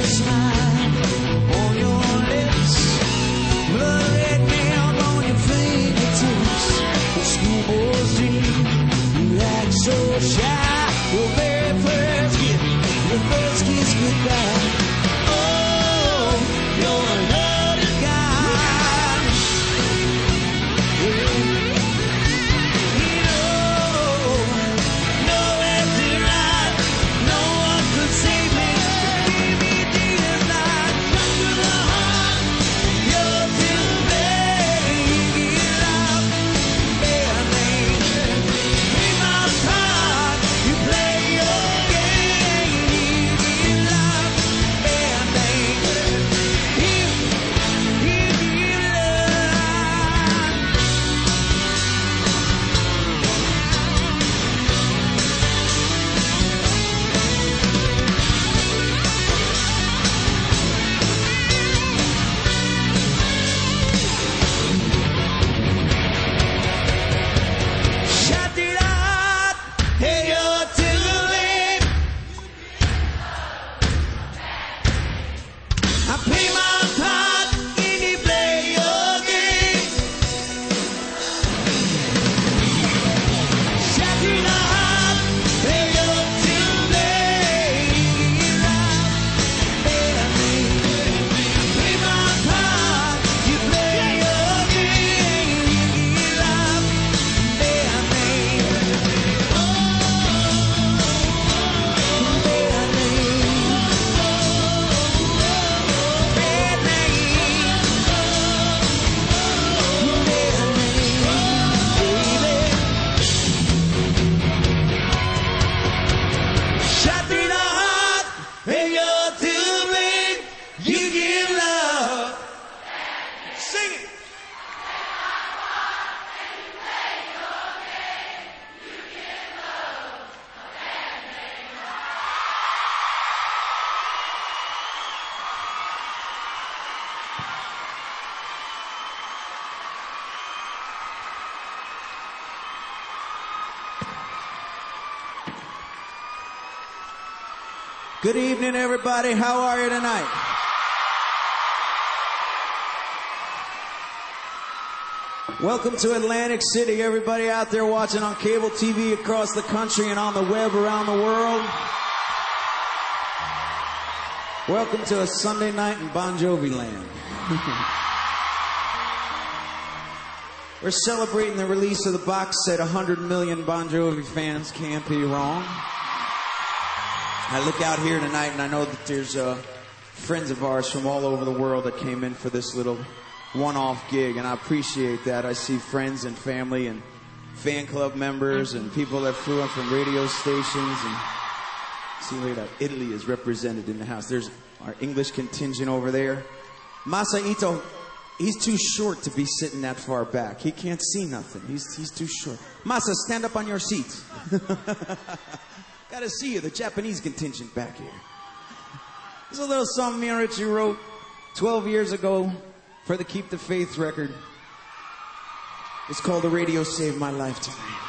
Good evening, everybody. How are you tonight? Welcome to Atlantic City, everybody out there watching on cable TV across the country and on the web around the world. Welcome to a Sunday night in Bon Jovi land. We're celebrating the release of the box set 100 Million Bon Jovi Fans Can't Be Wrong. I look out here tonight and I know that there's friends of ours from all over the world that came in for this little one-off gig, and I appreciate that. I see friends and family and fan club members and people that flew in from radio stations. And see, look at that. Italy is represented in the house. There's our English contingent over there. Masa Ito, he's too short to be sitting that far back. He can't see nothing. He's too short. Masa, stand up on your seat. Gotta see you, the Japanese contingent back here. This is a little song me and Richie wrote 12 years ago for the Keep the Faith record. It's called The Radio Saved My Life Tonight.